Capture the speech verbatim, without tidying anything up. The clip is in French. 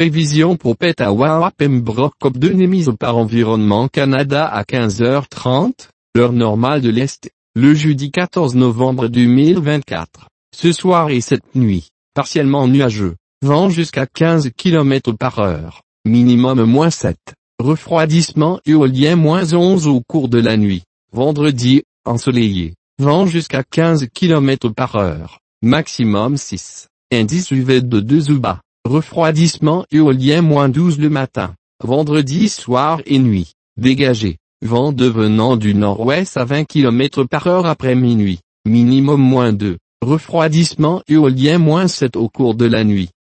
Prévision pour Petawawa Pembroke C O P deux émise par Environnement Canada à quinze heures trente, heure normale de l'Est, le jeudi quatorze novembre deux mille vingt-quatre. Ce soir et cette nuit, partiellement nuageux, vent jusqu'à quinze kilomètres par heure, minimum moins sept, refroidissement éolien moins onze au cours de la nuit. Vendredi, ensoleillé, vent jusqu'à quinze kilomètres par heure, maximum six, indice U V de deux ou bas. Refroidissement éolien moins douze le matin, vendredi soir et nuit, dégagé, vent devenant du nord-ouest à vingt kilomètres par heure après minuit, minimum moins deux, refroidissement éolien moins sept au cours de la nuit.